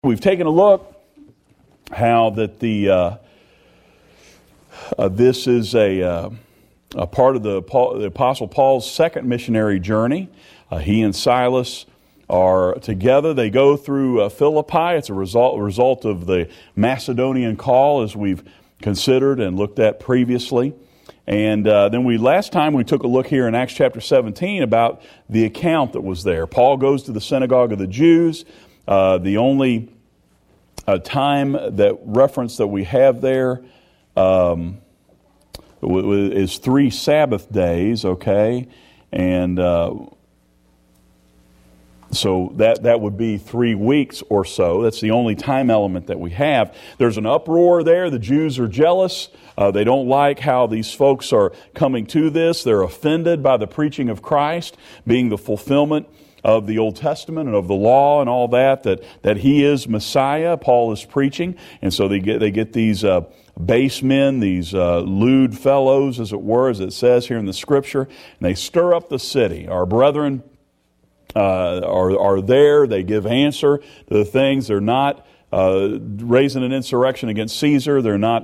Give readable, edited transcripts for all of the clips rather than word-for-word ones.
We've taken a look how that this is a part of the Apostle Paul's second missionary journey. He and Silas are together. They go through Philippi. It's a result of the Macedonian call, as we've considered and looked at previously. And then last time we took a look here in Acts chapter 17 about the account that was there. Paul goes to the synagogue of the Jews. The only time that reference that we have there is 3 Sabbath days, okay? And so that would be 3 weeks or so. That's the only time element that we have. There's an uproar there. The Jews are jealous. They don't like how these folks are coming to this. They're offended by the preaching of Christ being the fulfillment of the Old Testament and of the law and all that He is Messiah. Paul is preaching. And so they get these base men, these lewd fellows, as it were, as it says here in the Scripture, and they stir up the city. Our brethren are there. They give answer to the things. They're not raising an insurrection against Caesar. They're not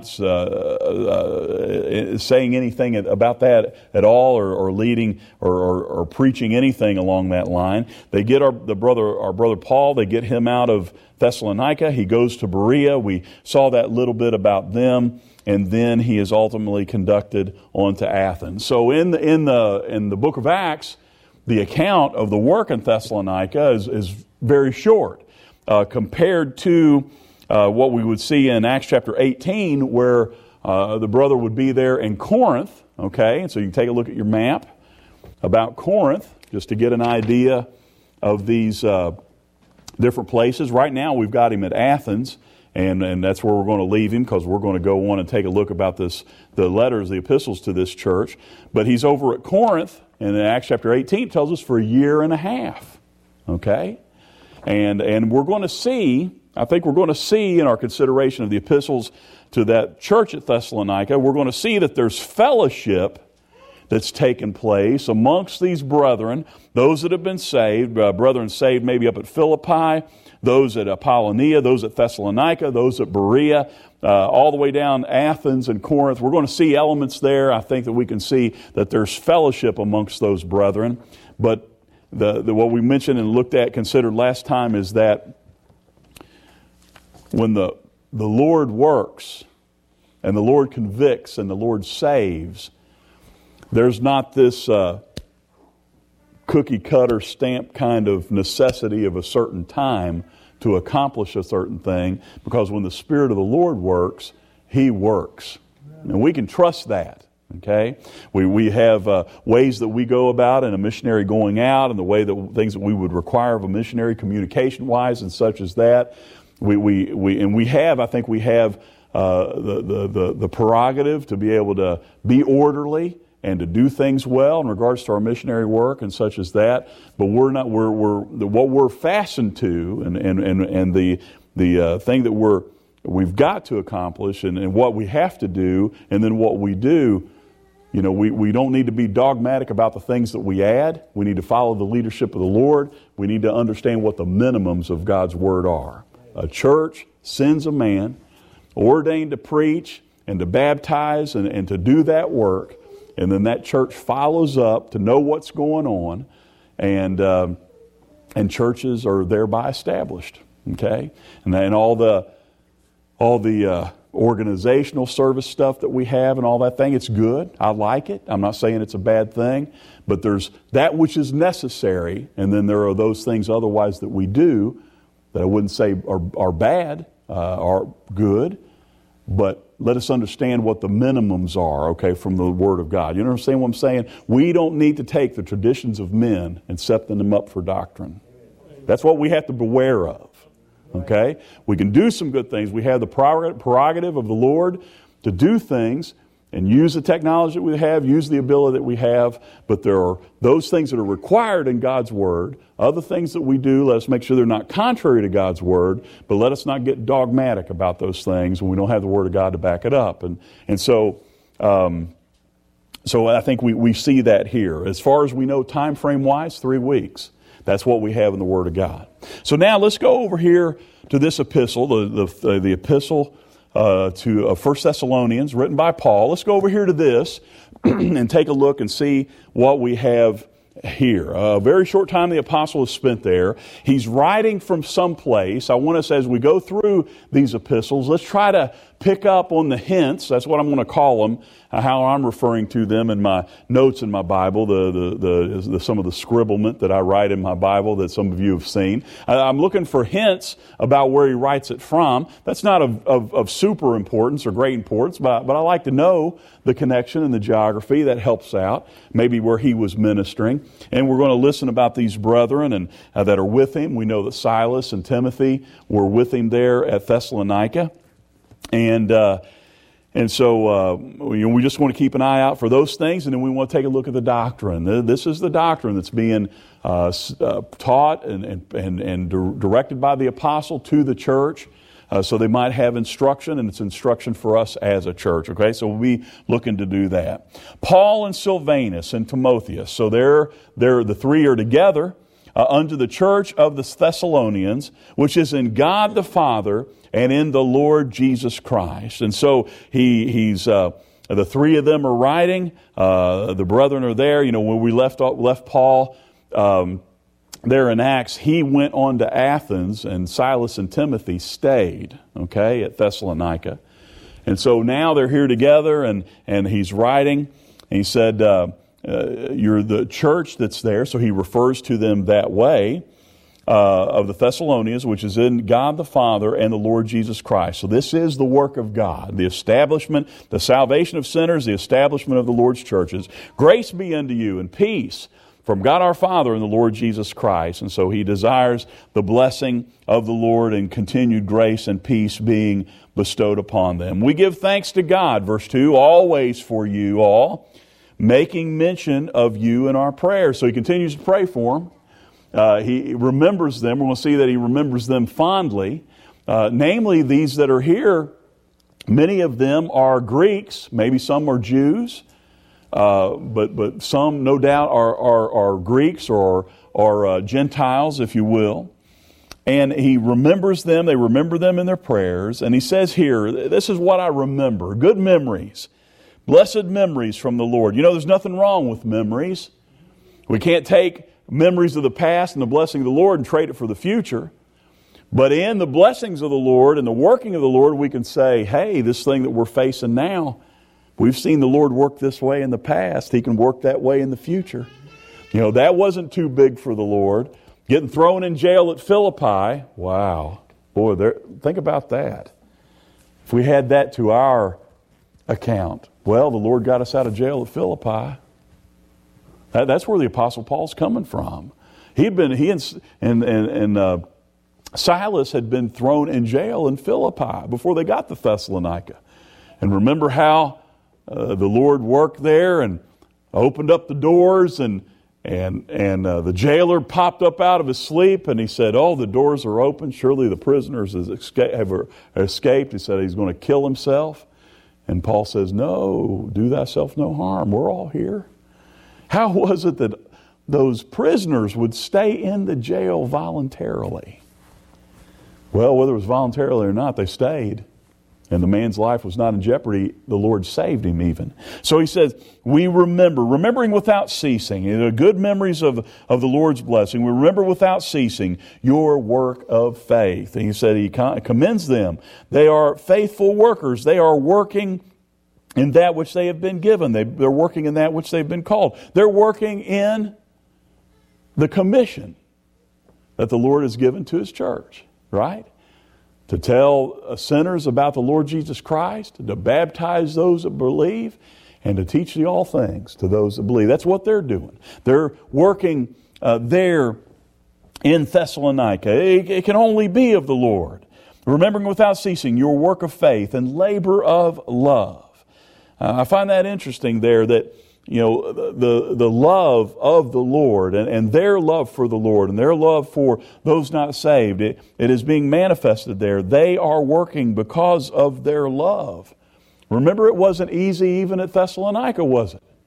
saying anything about that at all, or leading or preaching anything along that line. They get our brother Paul. They get him out of Thessalonica. He goes to Berea. We saw that little bit about them, and then he is ultimately conducted on to Athens. So in the book of Acts, the account of the work in Thessalonica is very short compared to what we would see in Acts chapter 18, where the brother would be there in Corinth. Okay, and so you can take a look at your map about Corinth just to get an idea of these different places. Right now we've got him at Athens, and that's where we're going to leave him, because we're going to go on and take a look about the letters, the epistles to this church. But he's over at Corinth, and in Acts chapter 18 it tells us for 1.5 years. Okay? And we're going to see, I think we're going to see in our consideration of the epistles to that church at Thessalonica, we're going to see that there's fellowship that's taken place amongst these brethren, those that have been saved, brethren saved maybe up at Philippi, those at Apollonia, those at Thessalonica, those at Berea, all the way down Athens and Corinth. We're going to see elements there. I think that we can see that there's fellowship amongst those brethren. But what we mentioned and looked at, considered last time, is that when the Lord works and the Lord convicts and the Lord saves, there's not this cookie cutter stamp kind of necessity of a certain time to accomplish a certain thing, because when the Spirit of the Lord works, He works. And we can trust that. Okay, we have ways that we go about in a missionary going out, and the way that things that we would require of a missionary communication wise and such as that. I think we have the prerogative to be able to be orderly and to do things well in regards to our missionary work and such as that. But what we're fastened to, and the thing that we've got to accomplish, and what we have to do, and then what we do. You know, we don't need to be dogmatic about the things that we add. We need to follow the leadership of the Lord. We need to understand what the minimums of God's Word are. A church sends a man ordained to preach and to baptize and to do that work. And then that church follows up to know what's going on. And churches are thereby established. Okay? And then all the organizational service stuff that we have and all that thing, it's good. I like it. I'm not saying it's a bad thing, but there's that which is necessary, and then there are those things otherwise that we do that I wouldn't say are bad, are good, but let us understand what the minimums are, okay, from the Word of God. You understand what I'm saying? We don't need to take the traditions of men and set them up for doctrine. That's what we have to beware of. Okay? We can do some good things. We have the prerogative of the Lord to do things and use the technology that we have, use the ability that we have, but there are those things that are required in God's Word. Other things that we do, let us make sure they're not contrary to God's Word, but let us not get dogmatic about those things when we don't have the Word of God to back it up. And so I think we see that here. As far as we know, time frame wise, 3 weeks. That's what we have in the Word of God. So now let's go over here to this epistle, the epistle to 1 Thessalonians, written by Paul. Let's go over here to this and take a look and see what we have here. A very short time the apostle has spent there. He's writing from someplace. I want us, as we go through these epistles, let's try to pick up on the hints. That's what I'm going to call them, how I'm referring to them in my notes in my Bible, some of the scribblement that I write in my Bible that some of you have seen. I'm looking for hints about where he writes it from. That's not of super importance or great importance, but I like to know the connection and the geography. That helps out. Maybe where he was ministering. And we're going to listen about these brethren and that are with him. We know that Silas and Timothy were with him there at Thessalonica. And so we just want to keep an eye out for those things, and then we want to take a look at the doctrine. This is the doctrine that's being taught and directed by the apostle to the church, so they might have instruction, and it's instruction for us as a church. Okay, so we'll be looking to do that. Paul and Silvanus and Timotheus. So the three are together unto the church of the Thessalonians, which is in God the Father and in the Lord Jesus Christ. And so he's the three of them are writing. The brethren are there. You know, when we left Paul there in Acts, he went on to Athens, and Silas and Timothy stayed, okay, at Thessalonica. And so now they're here together, and he's writing. And he said, you're the church that's there, so he refers to them that way, of the Thessalonians, which is in God the Father and the Lord Jesus Christ. So this is the work of God, the establishment, the salvation of sinners, the establishment of the Lord's churches. Grace be unto you and peace from God our Father and the Lord Jesus Christ. And so he desires the blessing of the Lord and continued grace and peace being bestowed upon them. We give thanks to God, verse 2, always for you all, making mention of you in our prayers. So he continues to pray for them. He remembers them. We're going to see that he remembers them fondly. Namely, these that are here, many of them are Greeks. Maybe some are Jews. But some, no doubt, are Greeks or Gentiles, if you will. And he remembers them. They remember them in their prayers. And he says here, this is what I remember. Good memories. Blessed memories from the Lord. You know, there's nothing wrong with memories. We can't take memories of the past and the blessing of the Lord and trade it for the future. But in the blessings of the Lord and the working of the Lord, we can say, hey, this thing that we're facing now, we've seen the Lord work this way in the past. He can work that way in the future. You know, that wasn't too big for the Lord. Getting thrown in jail at Philippi, wow. Boy, think about that. If we had that to our account, well, the Lord got us out of jail at Philippi. That's where the Apostle Paul's coming from. He and Silas had been thrown in jail in Philippi before they got to Thessalonica. And remember how the Lord worked there and opened up the doors, and the jailer popped up out of his sleep, and he said, "Oh, the doors are open. Surely the prisoners have escaped." He said he's going to kill himself. And Paul says, "No, do thyself no harm. We're all here." How was it that those prisoners would stay in the jail voluntarily? Well, whether it was voluntarily or not, they stayed. And the man's life was not in jeopardy. The Lord saved him even. So he says, we remembering without ceasing, good memories of the Lord's blessing. We remember without ceasing your work of faith. And he said he commends them. They are faithful workers. They are working in that which they have been given. They're working in that which they've been called. They're working in the commission that the Lord has given to His church, right? To tell sinners about the Lord Jesus Christ, to baptize those that believe, and to teach all things to those that believe. That's what they're doing. They're working there in Thessalonica. It can only be of the Lord. Remembering without ceasing your work of faith and labor of love. I find that interesting there that, you know, the love of the Lord and their love for the Lord and their love for those not saved, it is being manifested there. They are working because of their love. Remember, it wasn't easy even at Thessalonica, was it?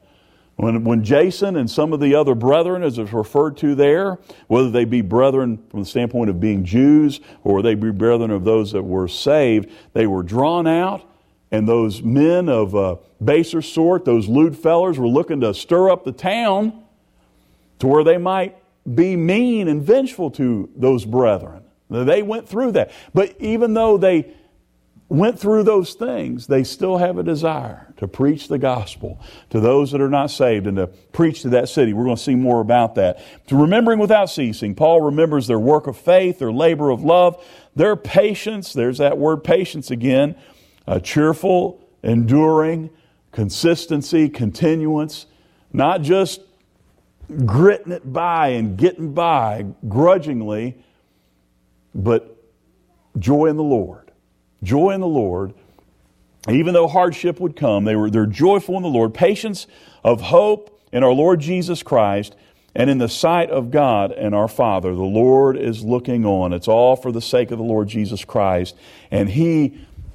When Jason and some of the other brethren, as it's referred to there, whether they be brethren from the standpoint of being Jews or they be brethren of those that were saved, they were drawn out, and those men of baser sort, those lewd fellers, were looking to stir up the town to where they might be mean and vengeful to those brethren. They went through that. But even though they went through those things, they still have a desire to preach the gospel to those that are not saved and to preach to that city. We're going to see more about that. To remembering without ceasing, Paul remembers their work of faith, their labor of love, their patience. There's that word patience again. Cheerful, enduring, consistency, continuance. Not just gritting it by and getting by grudgingly, but joy in the Lord. Joy in the Lord. Even though hardship would come, they're joyful in the Lord. Patience of hope in our Lord Jesus Christ and in the sight of God and our Father. The Lord is looking on. It's all for the sake of the Lord Jesus Christ. And He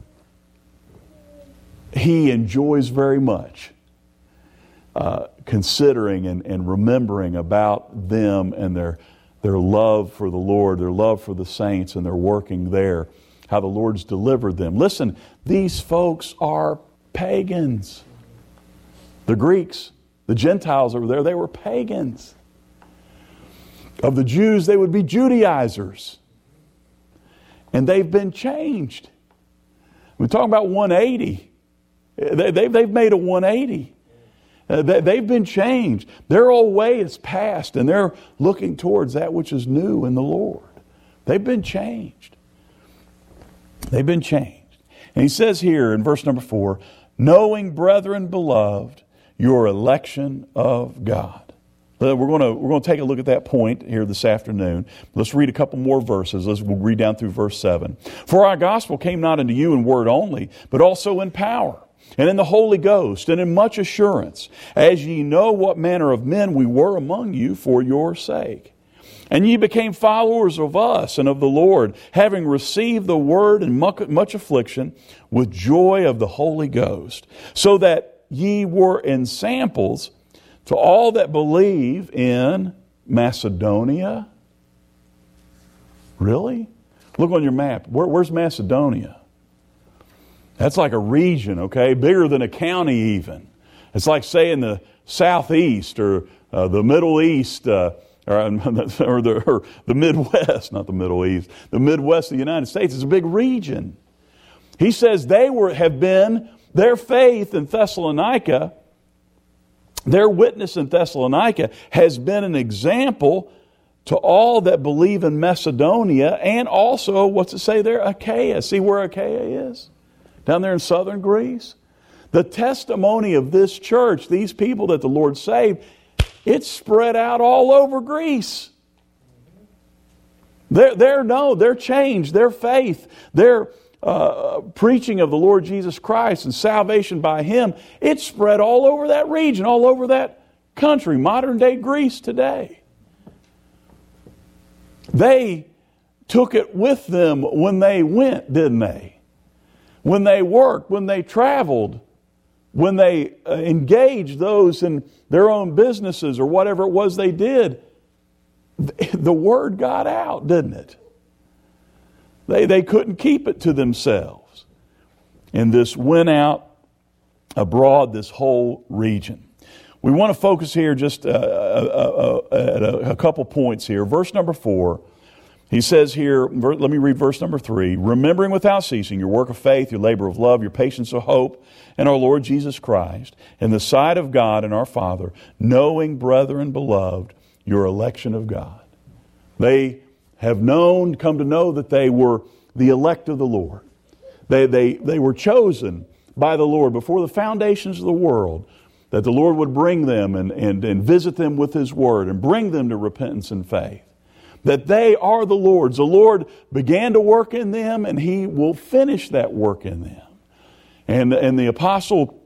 enjoys very much considering and remembering about them and their love for the Lord, their love for the saints, and their working there. How the Lord's delivered them. Listen, these folks are pagans. The Greeks, the Gentiles over there, they were pagans. Of the Jews, they would be Judaizers. And they've been changed. We're talking about 180. They've made a 180. They've been changed. Their old way is past, and they're looking towards that which is new in the Lord. They've been changed. They've been changed. And he says here in verse number 4, knowing, brethren beloved, your election of God. We're going to take a look at that point here this afternoon. Let's read a couple more verses. We'll read down through verse 7. For our gospel came not unto you in word only, but also in power, and in the Holy Ghost, and in much assurance, as ye know what manner of men we were among you for your sake. And ye became followers of us and of the Lord, having received the word in much affliction with joy of the Holy Ghost, so that ye were ensamples to all that believe in Macedonia. Really? Look on your map. Where's Macedonia? That's like a region, okay? Bigger than a county even. It's like saying the Southeast or the Middle East, or the Midwest, not the Middle East. The Midwest of the United States is a big region. He says their faith in Thessalonica, their witness in Thessalonica has been an example to all that believe in Macedonia, and also, what's it say there? Achaia. See where Achaia is? Down there in southern Greece. The testimony of this church, these people that the Lord saved, it's spread out all over Greece. They're changed. Their faith, their preaching of the Lord Jesus Christ and salvation by Him, it's spread all over that region, all over that country, modern day Greece today. They took it with them when they went, didn't they? When they worked, when they traveled, when they engaged those in their own businesses or whatever it was they did, the word got out, didn't it? They couldn't keep it to themselves. And this went out abroad, this whole region. We want to focus here just at a couple points here. Verse number 4, he says here, let me read verse number 3, remembering without ceasing your work of faith, your labor of love, your patience of hope, and our Lord Jesus Christ, in the sight of God and our Father, knowing, brethren beloved, your election of God. They have come to know that they were the elect of the Lord. They were chosen by the Lord before the foundations of the world, that the Lord would bring them and visit them with His Word and bring them to repentance and faith. That they are the Lord's. The Lord began to work in them, and He will finish that work in them. And the apostle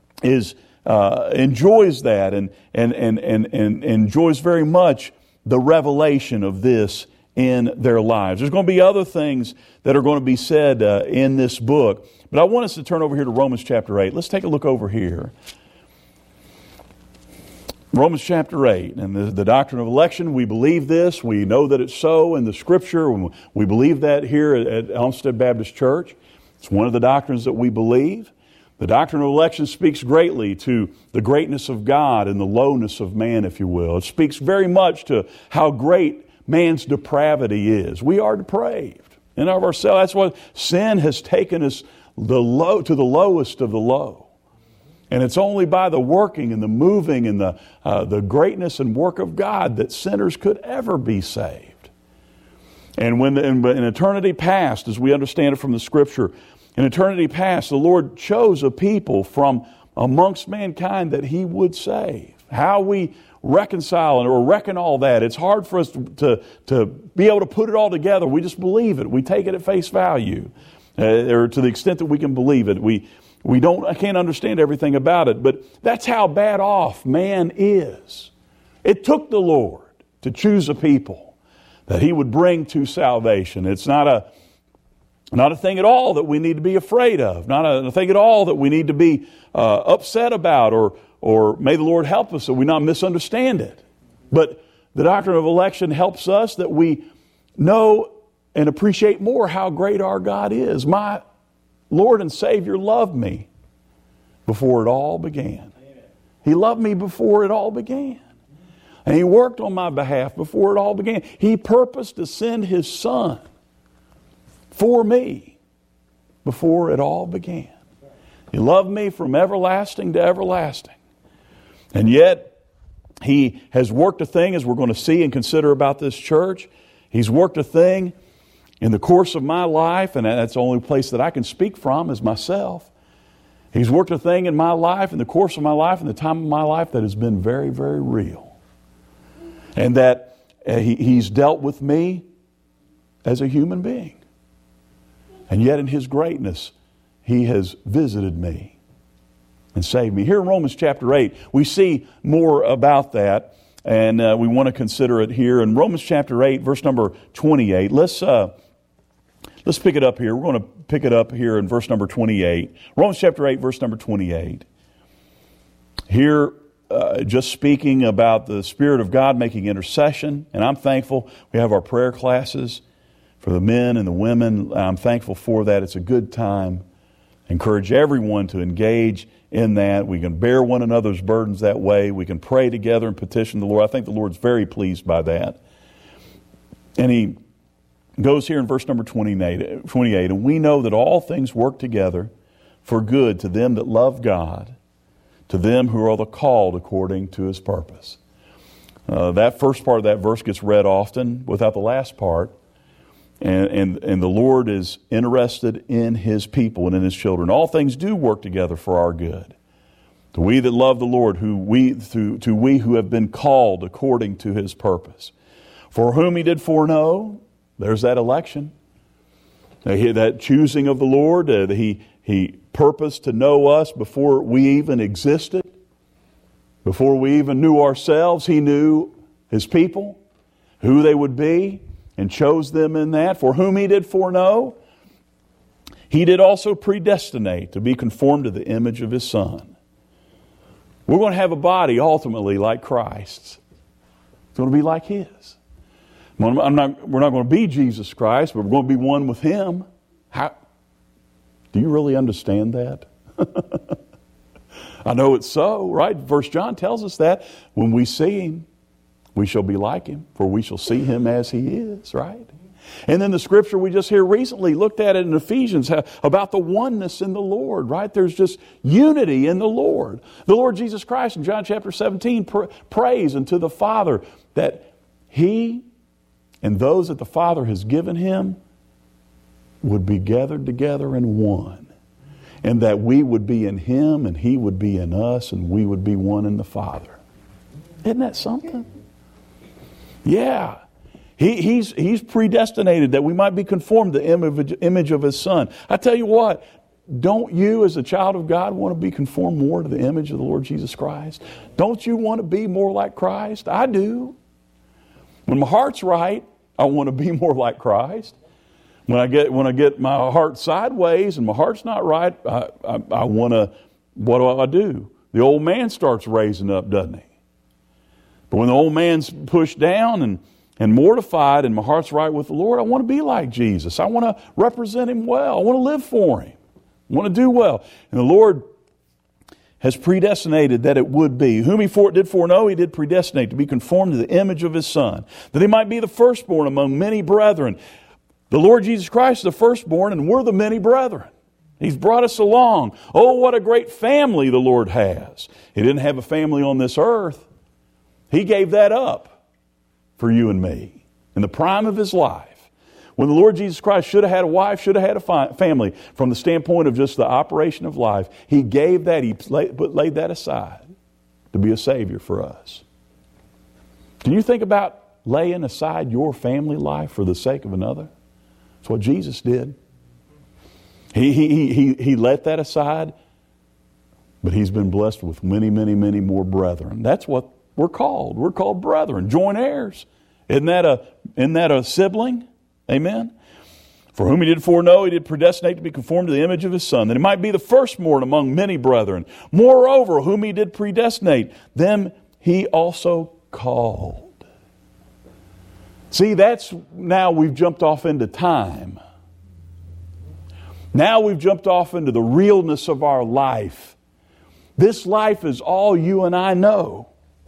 enjoys that and enjoys very much the revelation of this in their lives. There's going to be other things that are going to be said in this book, but I want us to turn over here to Romans chapter 8. Let's take a look over here. Romans chapter 8, and the doctrine of election, we believe this. We know that it's so in the Scripture. We believe that here at Elmstead Baptist Church. It's one of the doctrines that we believe. The doctrine of election speaks greatly to the greatness of God and the lowness of man, if you will. It speaks very much to how great man's depravity is. We are depraved in and of ourselves. That's why sin has taken us to the lowest of the low. And it's only by the working and the moving and the greatness and work of God that sinners could ever be saved. And when in eternity past, as we understand it from the Scripture, in eternity past, the Lord chose a people from amongst mankind that He would save. How we reconcile or reckon all that, it's hard for us to be able to put it all together. We just believe it. We take it at face value, or to the extent that we can believe it. I can't understand everything about it, but that's how bad off man is. It took the Lord to choose a people that He would bring to salvation. It's not a thing at all that we need to be afraid of. Not a thing at all that we need to be upset about, or may the Lord help us that we not misunderstand it. But the doctrine of election helps us that we know and appreciate more how great our God is. My Lord and Savior loved me before it all began. He loved me before it all began. And He worked on my behalf before it all began. He purposed to send His Son for me before it all began. He loved me from everlasting to everlasting. And yet, He has worked a thing, as we're going to see and consider about this church. He's worked a thing in the course of my life, and that's the only place that I can speak from is myself. He's worked a thing in my life, in the course of my life, in the time of my life that has been very, very real. And that He's dealt with me as a human being. And yet in His greatness, He has visited me and saved me. Here in Romans chapter 8, we see more about that, and we want to consider it here. In Romans chapter 8, verse number 28, let's pick it up here. We're going to pick it up here in verse number 28. Romans chapter 8, verse number 28. Here, just speaking about the Spirit of God making intercession, and I'm thankful we have our prayer classes for the men and the women. I'm thankful for that. It's a good time. Encourage everyone to engage in that. We can bear one another's burdens that way. We can pray together and petition the Lord. I think the Lord's very pleased by that. And He goes here in verse number 28, and we know that all things work together for good to them that love God, to them who are the called according to His purpose. That first part of that verse gets read often without the last part. And the Lord is interested in His people and in His children. All things do work together for our good. To we that love the Lord, to we who have been called according to His purpose. For whom He did foreknow, there's that election. That choosing of the Lord, He purposed to know us before we even existed. Before we even knew ourselves, He knew His people, who they would be, and chose them in that. For whom He did foreknow, He did also predestinate to be conformed to the image of His Son. We're going to have a body ultimately like Christ's. It's going to be like His. We're not going to be Jesus Christ, but we're going to be one with Him. Do you really understand that? I know it's so, right? 1 John tells us that when we see Him, we shall be like Him, for we shall see Him as He is, right? And then the scripture we just here recently looked at it in Ephesians about the oneness in the Lord, right? There's just unity in the Lord. The Lord Jesus Christ in John chapter 17 prays unto the Father that He and those that the Father has given Him would be gathered together in one. And that we would be in Him and He would be in us and we would be one in the Father. Isn't that something? Yeah. He's predestinated that we might be conformed to the image of His Son. I tell you what, don't you as a child of God want to be conformed more to the image of the Lord Jesus Christ? Don't you want to be more like Christ? I do. When my heart's right, I want to be more like Christ. When I get my heart sideways and my heart's not right, I want to, what do? The old man starts raising up, doesn't he? But when the old man's pushed down and mortified and my heart's right with the Lord, I want to be like Jesus. I want to represent Him well. I want to live for Him. I want to do well. And the Lord has predestinated that it would be. Whom He did foreknow, He did predestinate to be conformed to the image of His Son, that He might be the firstborn among many brethren. The Lord Jesus Christ is the firstborn, and we're the many brethren. He's brought us along. Oh, what a great family the Lord has. He didn't have a family on this earth. He gave that up for you and me in the prime of His life. When the Lord Jesus Christ should have had a wife, should have had a family, from the standpoint of just the operation of life, He gave that, He laid that aside to be a Savior for us. Can you think about laying aside your family life for the sake of another? That's what Jesus did. He let that aside, but He's been blessed with many, many, many more brethren. That's what we're called. We're called brethren, joint heirs. Isn't that a sibling? Amen? For whom He did foreknow, He did predestinate to be conformed to the image of His Son, that He might be the firstborn among many brethren. Moreover, whom He did predestinate, them He also called. See, now we've jumped off into time. Now we've jumped off into the realness of our life. This life is all you and I know.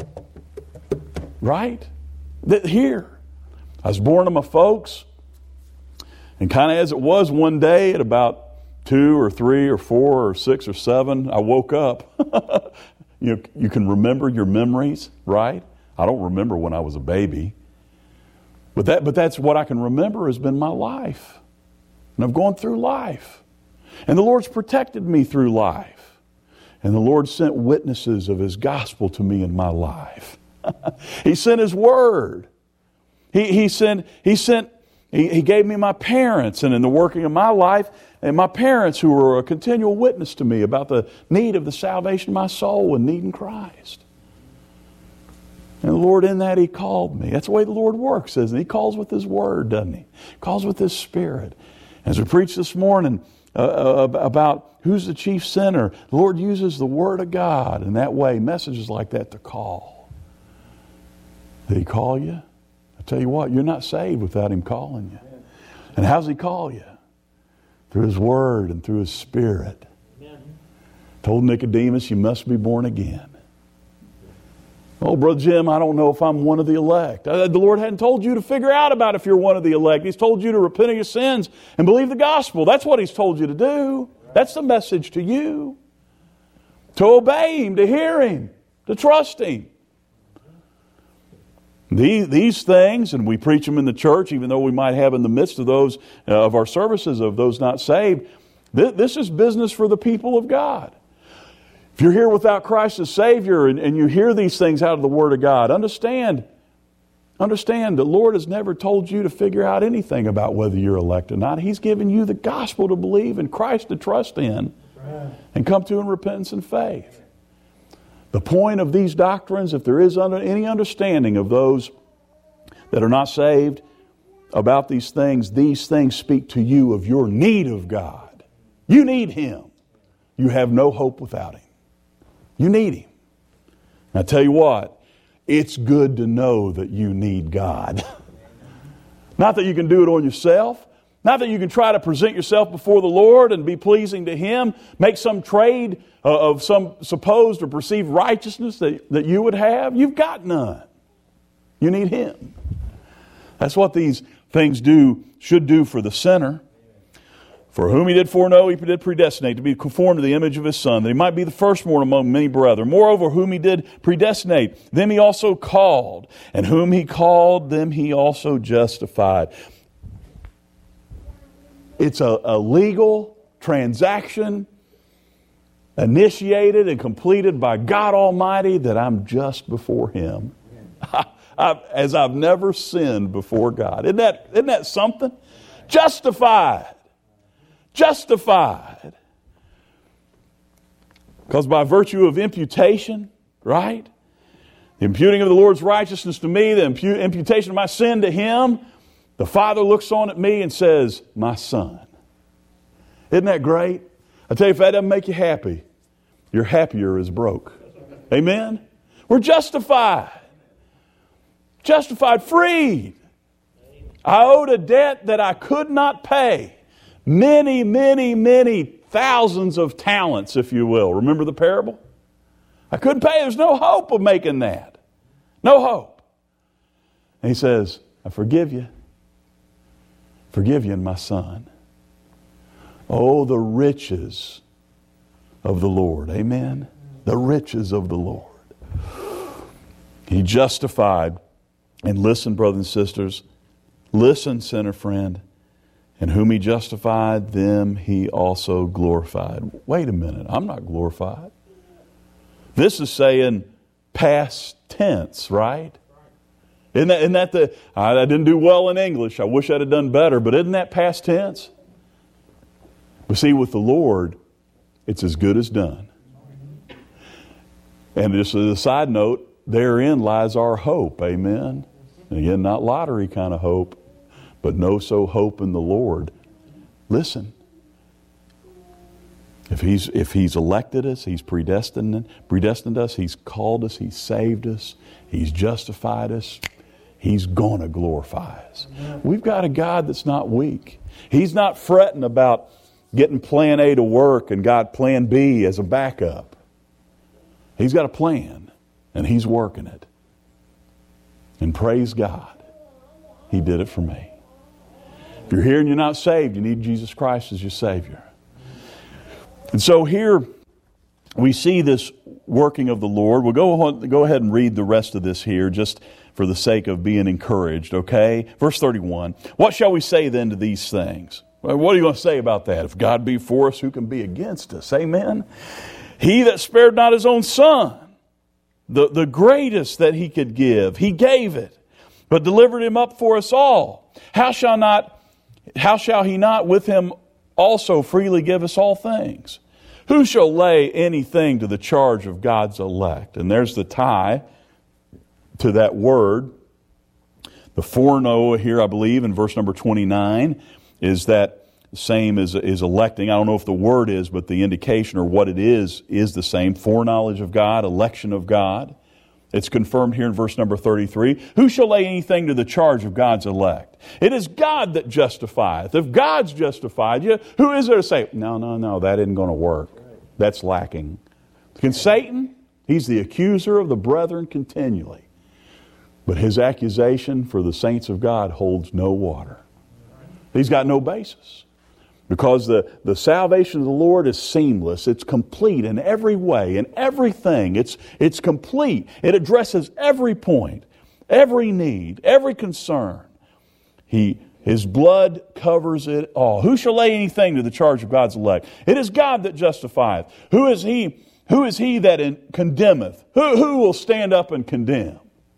Right? Here. I was born to my folks. And kind of as it was one day at about 2 or 3 or 4 or 6 or 7, I woke up. You can remember your memories, right? I don't remember when I was a baby. But that's what I can remember has been my life. And I've gone through life. And the Lord's protected me through life. And the Lord sent witnesses of His gospel to me in my life. He sent His word. He gave me my parents, and in the working of my life, and my parents who were a continual witness to me about the need of the salvation of my soul and needing Christ. And the Lord, in that, He called me. That's the way the Lord works, isn't He? He calls with His word, doesn't He? He calls with His Spirit. As we preached this morning about who's the chief sinner, the Lord uses the Word of God in that way, messages like that to call. Did He call you? I tell you what, you're not saved without Him calling you. And how's He call you? Through His Word and through His Spirit. Told Nicodemus, you must be born again. Oh, Brother Jim, I don't know if I'm one of the elect. The Lord hadn't told you to figure out about if you're one of the elect. He's told you to repent of your sins and believe the gospel. That's what He's told you to do. That's the message to you. To obey Him, to hear Him, to trust Him. These things, and we preach them in the church, even though we might have in the midst of those of our services of those not saved, this is business for the people of God. If you're here without Christ as Savior and you hear these things out of the Word of God, understand the Lord has never told you to figure out anything about whether you're elect or not. He's given you the gospel to believe and Christ to trust in and come to in repentance and faith. The point of these doctrines, if there is any understanding of those that are not saved about these things speak to you of your need of God. You need Him. You have no hope without Him. You need Him. And I tell you what, it's good to know that you need God. Not that you can do it on yourself. Not that you can try to present yourself before the Lord and be pleasing to Him. Make some trade of some supposed or perceived righteousness that you would have. You've got none. You need Him. That's what these things should do for the sinner. For whom He did foreknow, He did predestinate to be conformed to the image of His Son, that He might be the firstborn among many brethren. Moreover, whom He did predestinate, them He also called. And whom He called, them He also justified. It's a legal transaction initiated and completed by God Almighty that I'm just before Him. As I've never sinned before God. Isn't that something? Justified. Justified. Because by virtue of imputation, right? The imputing of the Lord's righteousness to me, the imputation of my sin to Him, the Father looks on at me and says, my son. Isn't that great? I tell you, if that doesn't make you happy, you're happier as broke. Amen? We're justified. Justified, freed. I owed a debt that I could not pay. Many, many, many thousands of talents, if you will. Remember the parable? I couldn't pay. There's no hope of making that. No hope. And he says, I forgive you. Forgive you in my Son. Oh, the riches of the Lord. Amen? The riches of the Lord. He justified. And listen, brothers and sisters. Listen, sinner friend. And whom He justified, them He also glorified. Wait a minute. I'm not glorified. This is saying past tense, right? Isn't that the... I didn't do well in English. I wish I'd have done better. But isn't that past tense? But see, with the Lord, it's as good as done. And just as a side note, therein lies our hope. Amen? And again, not lottery kind of hope, but no so hope in the Lord. Listen. If He's elected us, He's predestined us, He's called us, He's saved us, He's justified us, He's going to glorify us. We've got a God that's not weak. He's not fretting about getting plan A to work and got plan B as a backup. He's got a plan, and He's working it. And praise God, He did it for me. If you're here and you're not saved, you need Jesus Christ as your Savior. And so here we see this working of the Lord. We'll go ahead and read the rest of this here just for the sake of being encouraged, okay? Verse 31. What shall we say then to these things? Well, what are you going to say about that? If God be for us, who can be against us? Amen? He that spared not His own Son, the greatest that He could give, He gave it, but delivered Him up for us all. How shall He not with Him also freely give us all things? Who shall lay anything to the charge of God's elect? And there's the tie to that word. The forno here, I believe, in verse number 29, is that same as electing. I don't know if the word is, but the indication or what it is the same. Foreknowledge of God, election of God. It's confirmed here in verse number 33. Who shall lay anything to the charge of God's elect? It is God that justifieth. If God's justified you, who is there to say, no, that isn't going to work. That's lacking. Can Satan? He's the accuser of the brethren continually. But his accusation for the saints of God holds no water. He's got no basis. Because the salvation of the Lord is seamless. It's complete in every way, in everything. It's complete. It addresses every point, every need, every concern. His blood covers it all. Who shall lay anything to the charge of God's elect? It is God that justifieth. Who is he that condemneth? Who will stand up and condemn?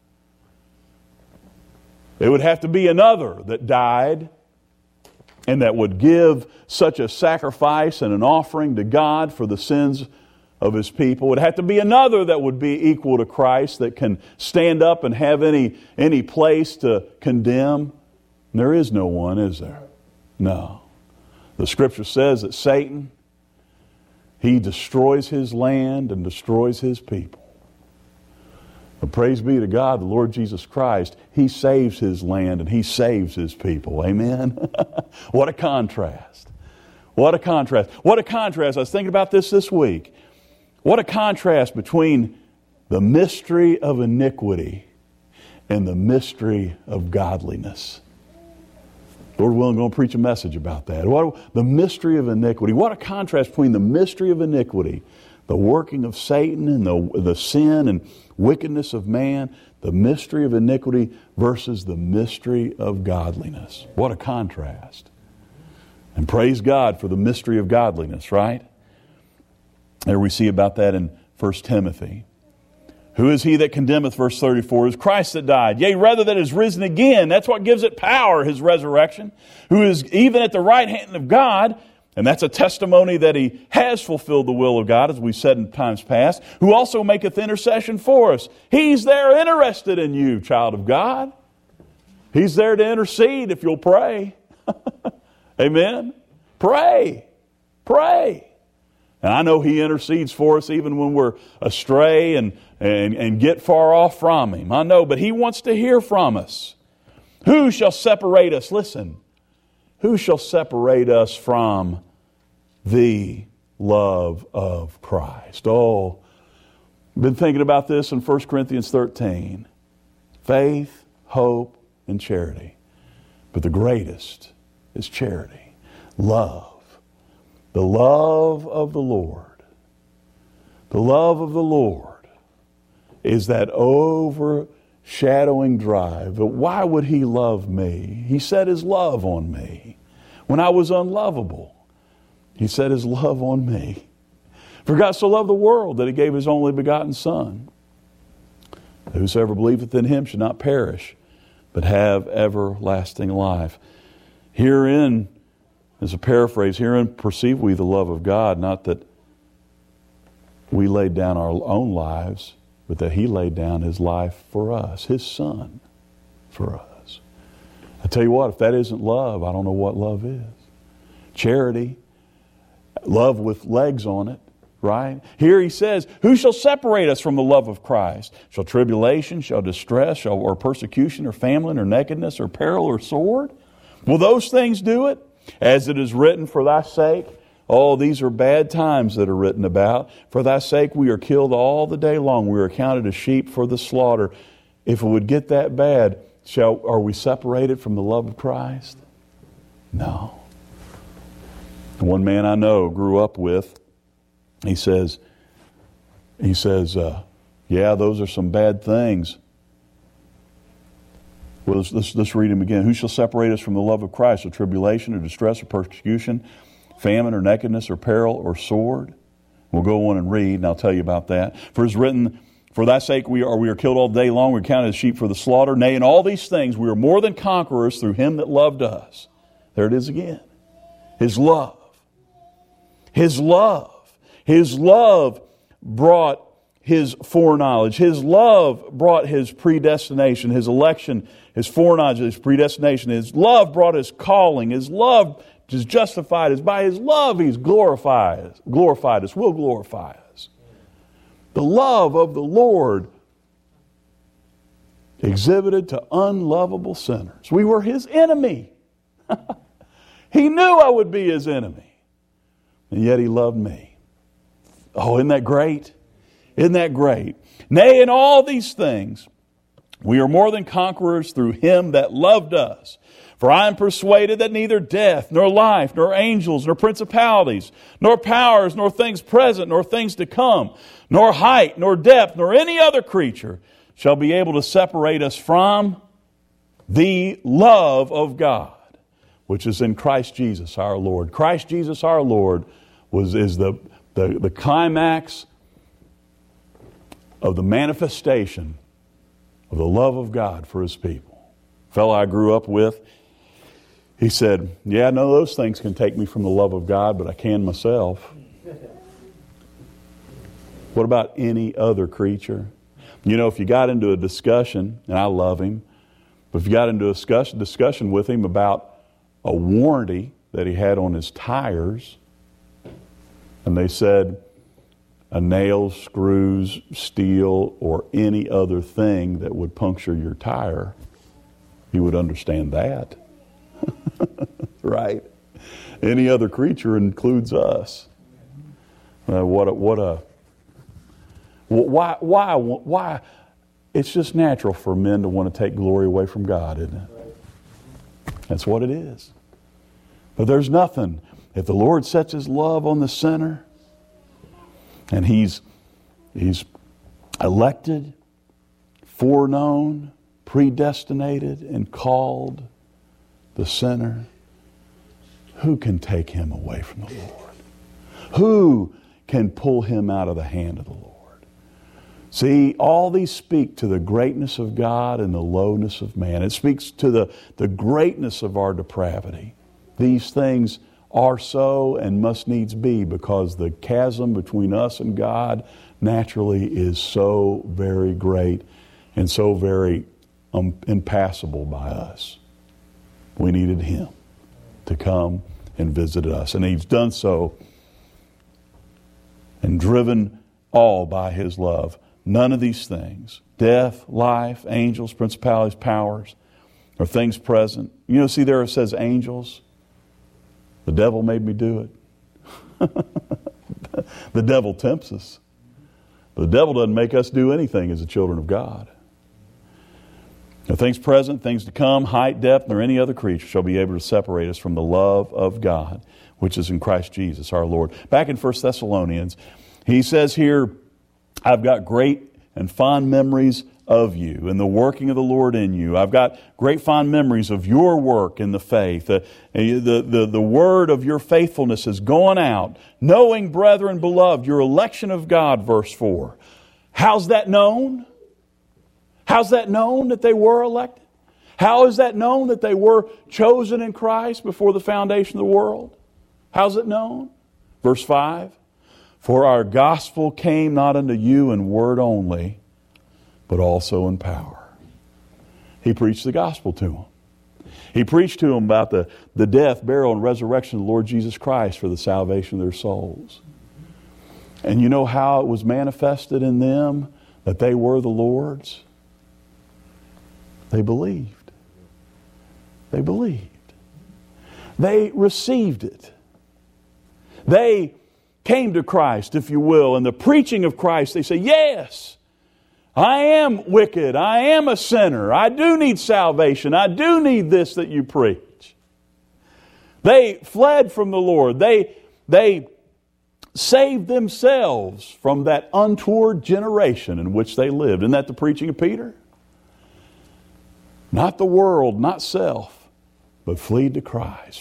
It would have to be another that died and that would give such a sacrifice and an offering to God for the sins of His people. It would have to be another that would be equal to Christ, that can stand up and have any place to condemn. There is no one, is there? No. The Scripture says that Satan, he destroys his land and destroys his people. But praise be to God, the Lord Jesus Christ, He saves His land and He saves His people. Amen? What a contrast. What a contrast. What a contrast. I was thinking about this week. What a contrast between the mystery of iniquity and the mystery of godliness. Lord willing, I'm going to preach a message about that. The mystery of iniquity. What a contrast between the mystery of iniquity, the working of Satan and the sin and wickedness of man, the mystery of iniquity versus the mystery of godliness. What a contrast. And praise God for the mystery of godliness, right? There we see about that in 1 Timothy. Who is he that condemneth, verse 34? It is Christ that died, yea, rather that is risen again. That's what gives it power, His resurrection. Who is even at the right hand of God, and that's a testimony that He has fulfilled the will of God, as we've said in times past, who also maketh intercession for us. He's there interested in you, child of God. He's there to intercede if you'll pray. Amen? Pray. Pray. And I know He intercedes for us even when we're astray and get far off from Him. I know, but He wants to hear from us. Who shall separate us? Listen. Who shall separate us from the love of Christ? Oh, I've been thinking about this in 1 Corinthians 13. Faith, hope, and charity. But the greatest is charity. Love. The love of the Lord. The love of the Lord is that overshadowing drive. But why would He love me? He set His love on me. When I was unlovable, He set His love on me. For God so loved the world that He gave His only begotten Son. Whosoever believeth in Him should not perish, but have everlasting life. Herein, as a paraphrase, herein perceive we the love of God, not that we laid down our own lives, but that He laid down His life for us, His Son for us. I tell you what, if that isn't love, I don't know what love is. Charity, love with legs on it, right? Here He says, who shall separate us from the love of Christ? Shall tribulation, shall distress, or persecution, or famine, or nakedness, or peril, or sword? Will those things do it? As it is written, for thy sake. Oh, these are bad times that are written about. For thy sake we are killed all the day long. We are counted as sheep for the slaughter. If it would get that bad, are we separated from the love of Christ? No. One man I know grew up with, he says, yeah, those are some bad things. Well, let's read him again. Who shall separate us from the love of Christ? Or tribulation, or distress, or persecution, famine, or nakedness, or peril, or sword? We'll go on and read, and I'll tell you about that. For it is written, for thy sake we are killed all day long. We are counted as sheep for the slaughter. Nay, in all these things we are more than conquerors through Him that loved us. There it is again. His love. His love. His love brought His foreknowledge. His love brought His predestination, His election, His foreknowledge, His predestination. His love brought His calling. His love is justified us. By His love He's glorified us, will glorify us. The love of the Lord exhibited to unlovable sinners. We were His enemy. He knew I would be His enemy. And yet He loved me. Oh, isn't that great? Isn't that great? Nay, in all these things, we are more than conquerors through Him that loved us. For I am persuaded that neither death, nor life, nor angels, nor principalities, nor powers, nor things present, nor things to come, nor height, nor depth, nor any other creature shall be able to separate us from the love of God, which is in Christ Jesus our Lord. Christ Jesus our Lord is the climax of the manifestation of the love of God for His people. A fellow I grew up with, he said, yeah, no, those things can take me from the love of God, but I can myself. What about any other creature? You know, if you got into a discussion, and I love him, but if you got into a discussion with him about a warranty that he had on his tires, and they said, a nail, screws, steel, or any other thing that would puncture your tire, you would understand that. Right? Any other creature includes us. Why? It's just natural for men to want to take glory away from God, isn't it? That's what it is. But there's nothing. If the Lord sets His love on the sinner, and He's elected, foreknown, predestinated, and called the sinner, who can take him away from the Lord? Who can pull him out of the hand of the Lord? See, all these speak to the greatness of God and the lowness of man. It speaks to the greatness of our depravity. These things are so and must needs be, because the chasm between us and God naturally is so very great and so very impassable by us. We needed Him to come and visit us. And He's done so and driven all by His love. None of these things, death, life, angels, principalities, powers, or things present. You know, see there it says angels. The devil made me do it. The devil tempts us. But the devil doesn't make us do anything as the children of God. No things present, things to come, height, depth, nor any other creature shall be able to separate us from the love of God, which is in Christ Jesus our Lord. Back in 1 Thessalonians, he says here, I've got great and fond memories of you and the working of the Lord in you. I've got great fond memories of your work in the faith. The word of your faithfulness is going out, knowing, brethren, beloved, your election of God, verse 4. How's that known? How's that known that they were elected? How is that known that they were chosen in Christ before the foundation of the world? How's it known? Verse 5. For our gospel came not unto you in word only, but also in power. He preached the gospel to them. He preached to them about the death, burial, and resurrection of the Lord Jesus Christ for the salvation of their souls. And you know how it was manifested in them that they were the Lord's? They believed. They believed. They received it. They came to Christ, if you will, and the preaching of Christ, they say, yes, I am wicked. I am a sinner. I do need salvation. I do need this that you preach. They fled from the Lord. They saved themselves from that untoward generation in which they lived. Isn't that the preaching of Peter? Not the world, not self, but fled to Christ.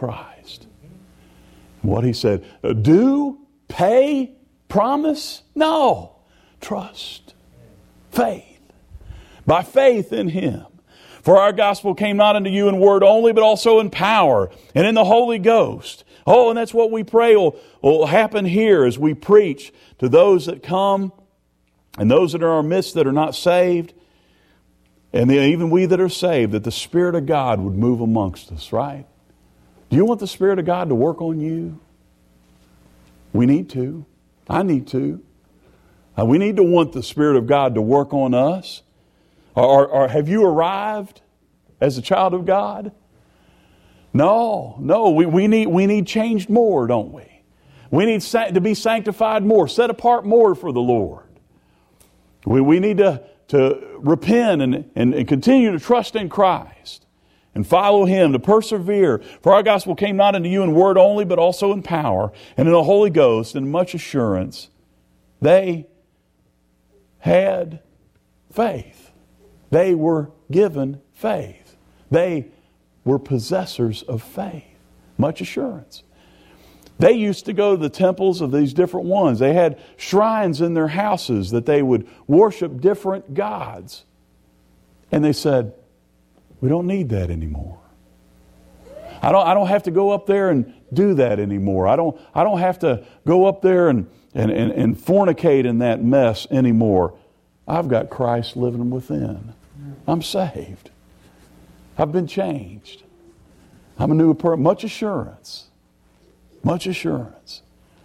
What he said, do, pay, promise? No. Trust. Faith. By faith in Him. For our gospel came not unto you in word only, but also in power and in the Holy Ghost. Oh, and that's what we pray will happen here as we preach to those that come and those that are in our midst that are not saved. And even we that are saved, that the Spirit of God would move amongst us, right? Do you want the Spirit of God to work on you? We need to. I need to. We need to want the Spirit of God to work on us. Or have you arrived as a child of God? No. We need changed more, don't we? We need to be sanctified more, set apart more for the Lord. We need to repent and continue to trust in Christ and follow Him, to persevere. For our gospel came not unto you in word only, but also in power and in the Holy Ghost and much assurance. They had faith. They were given faith. They were possessors of faith. Much assurance. They used to go to the temples of these different ones. They had shrines in their houses that they would worship different gods. And they said, we don't need that anymore. I don't have to go up there and do that anymore. I don't have to go up there and fornicate in that mess anymore. I've got Christ living within. I'm saved. I've been changed. I'm a new person. Much assurance. Much assurance.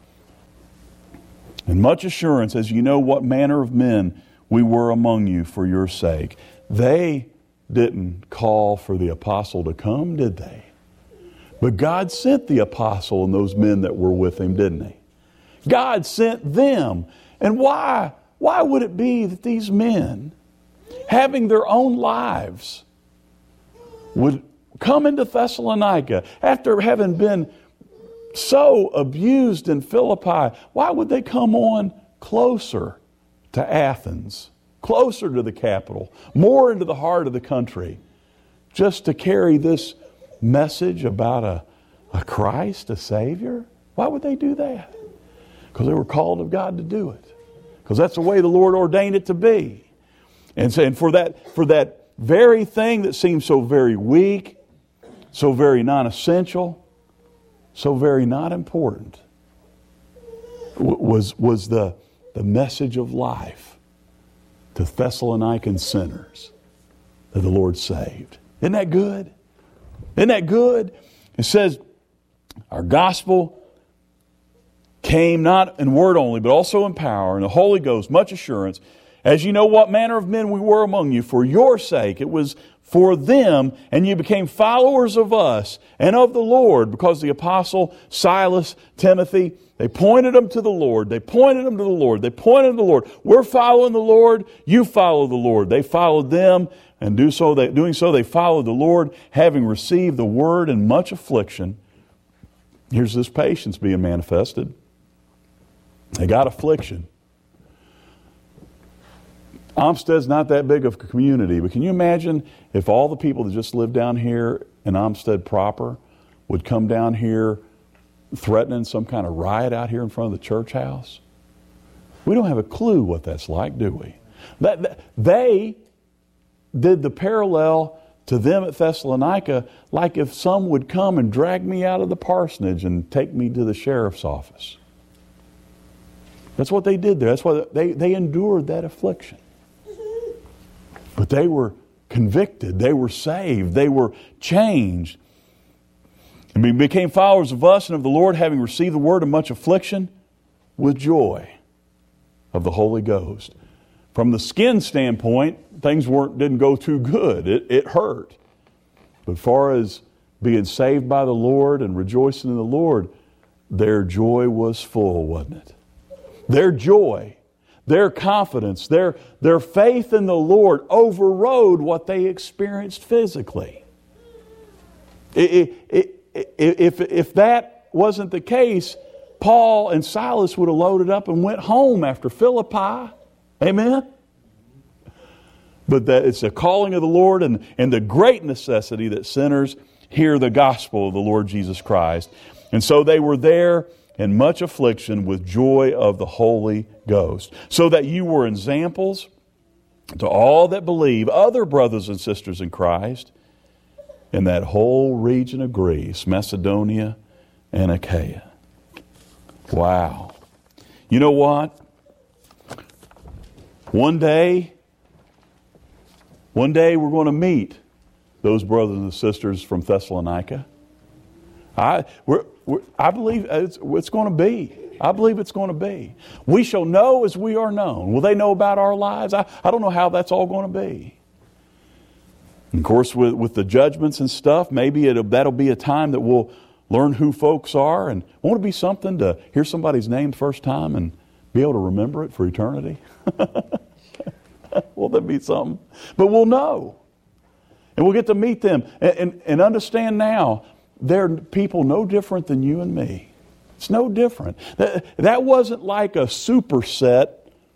And much assurance as you know what manner of men we were among you for your sake. They didn't call for the apostle to come, did they? But God sent the apostle and those men that were with him, didn't He? God sent them. And why would it be that these men, having their own lives, would come into Thessalonica after having been so abused in Philippi? Why would they come on closer to Athens, closer to the capital, more into the heart of the country, just to carry this message about a Christ, a Savior? Why would they do that? Because they were called of God to do it. Because that's the way the Lord ordained it to be. And for that very thing that seemed so very weak, so very non-essential, so very not important, was the message of life to Thessalonican sinners that the Lord saved. Isn't that good? Isn't that good? It says, our gospel came not in word only, but also in power, and the Holy Ghost, much assurance, as you know what manner of men we were among you, for your sake. It was for them, and you became followers of us and of the Lord, because the apostle Silas, Timothy, they pointed them to the Lord. They pointed them to the Lord. They pointed them to the Lord. We're following the Lord. You follow the Lord. They followed them, and doing so, they followed the Lord, having received the word in much affliction. Here's this patience being manifested. They got affliction. Olmsted's not that big of a community, but can you imagine if all the people that just live down here in Olmsted proper would come down here threatening some kind of riot out here in front of the church house? We don't have a clue what that's like, do we? They did the parallel to them at Thessalonica, like if some would come and drag me out of the parsonage and take me to the sheriff's office. That's what they did there. That's why they endured that affliction. But they were convicted. They were saved. They were changed. And we became followers of us and of the Lord, having received the word of much affliction with joy of the Holy Ghost. From the skin standpoint, things didn't go too good. It hurt. But as far as being saved by the Lord and rejoicing in the Lord, their joy was full, wasn't it? Their joy, their confidence, their faith in the Lord overrode what they experienced physically. If that wasn't the case, Paul and Silas would have loaded up and went home after Philippi. Amen? But that it's the calling of the Lord and the great necessity that sinners hear the gospel of the Lord Jesus Christ. And so they were there in much affliction with joy of the Holy Ghost, so that you were examples to all that believe, other brothers and sisters in Christ, in that whole region of Greece, Macedonia and Achaia. Wow. You know what? One day we're going to meet those brothers and sisters from Thessalonica. I believe it's going to be. I believe it's going to be. We shall know as we are known. Will they know about our lives? I don't know how that's all going to be. And of course, with the judgments and stuff, maybe that'll be a time that we'll learn who folks are. And won't it be something to hear somebody's name the first time and be able to remember it for eternity? Won't that be something? But we'll know. And we'll get to meet them and understand now they're people no different than you and me. It's no different. That wasn't like a superset.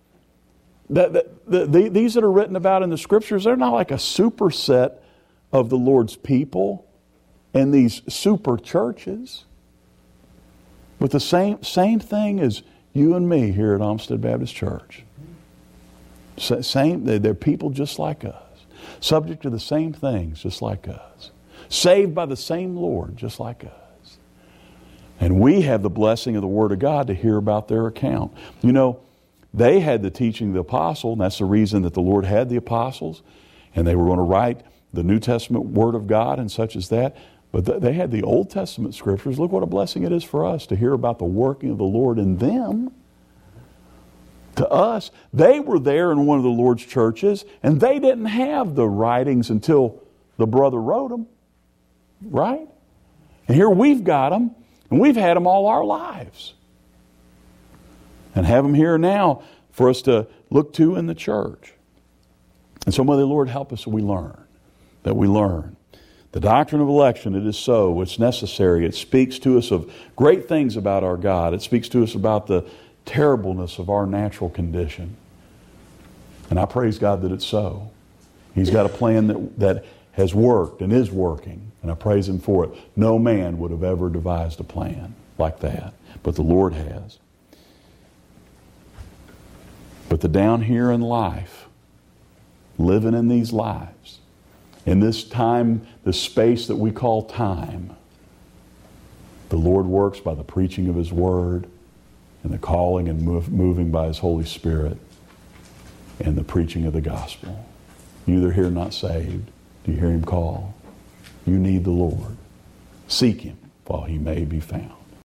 These that are written about in the Scriptures, they're not like a superset of the Lord's people and these super churches. But the same thing as you and me here at Olmsted Baptist Church. They're people just like us. Subject to the same things just like us. Saved by the same Lord just like us. And we have the blessing of the Word of God to hear about their account. You know, they had the teaching of the apostle, and that's the reason that the Lord had the apostles, and they were going to write the New Testament Word of God and such as that. But they had the Old Testament Scriptures. Look what a blessing it is for us to hear about the working of the Lord in them. To us, they were there in one of the Lord's churches, and they didn't have the writings until the brother wrote them. Right? And here we've got them, and we've had them all our lives. And have them here now for us to look to in the church. And so may the Lord help us that we learn. The doctrine of election, it is so. It's necessary. It speaks to us of great things about our God. It speaks to us about the terribleness of our natural condition. And I praise God that it's so. He's got a plan that has worked and is working. And I praise Him for it. No man would have ever devised a plan like that. But the Lord has. But the down here in life, living in these lives, in this time, this space that we call time, the Lord works by the preaching of His Word and the calling and moving by His Holy Spirit and the preaching of the gospel. You either hear not saved. Do you hear Him call? You need the Lord. Seek Him while He may be found.